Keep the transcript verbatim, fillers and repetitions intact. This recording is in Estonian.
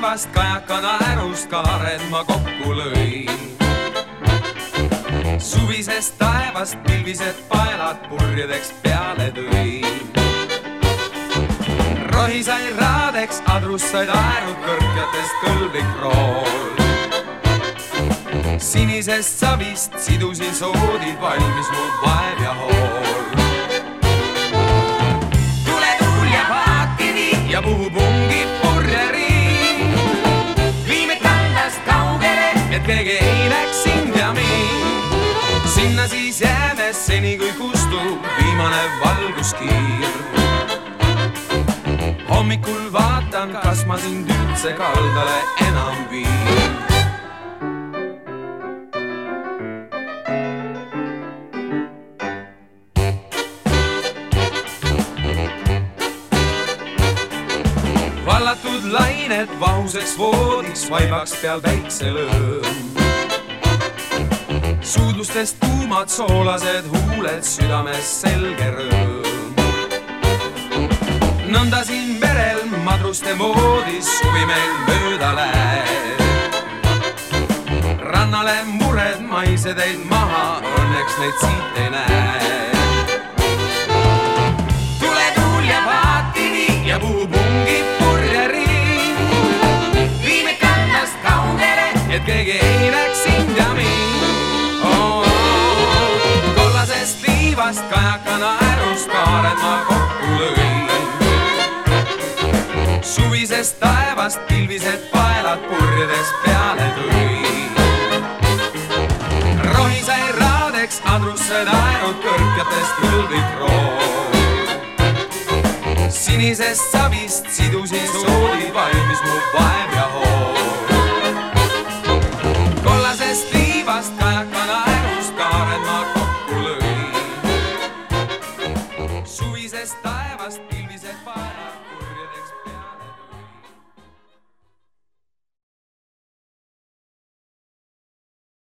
liivast kajaka naerust kaared ma kokku lõin. Suvisest taevast pilvised paelad purjedeks peale tõin. Rohi sai raadeks, adrus said aerud kõrkjatest kõlvik rool. Sinisest savist sidusin soodid, valmis mu vaev ja hool. Tule tuul ja paakini ja puhu pungi purjeriin. Viime kandast kaugele, et keegi ei näeks sind ja mind. Sinna siis jääme seni, kui kustub viimane valguskiir. Hommikul vaatan, kas ma sind üldse kaldale enam viin. Vallatud lained vahuseks voodiks vaibaks peal päikselõõm. Suudlustest tuumad soolased huuled, südames selge rõõm. Nõnda siin merel madruste moodis suvi meil mööda läheb. Rannale mured maised eid maha, õnneks neid siit ei näe. Tule tuul ja paatini ja puhu pungi purjeriin. Viime kandast kaugele, et keegi ei näeks sind ja mind. Kollasest liivast kajaka naerust kaared ma kokku lõin. Suvisest taevast pilvised paelad purjedes peale tõin. Rohi sai raadeks, adrus said aerud kõrkjatest kõlvik rool. Sinisest savist sidusin soodid, valmis mu vaev ja hool. Kollasest liivast kajaka naerust kaared ma kokku lõin. Suvisest taevast pilvised paelad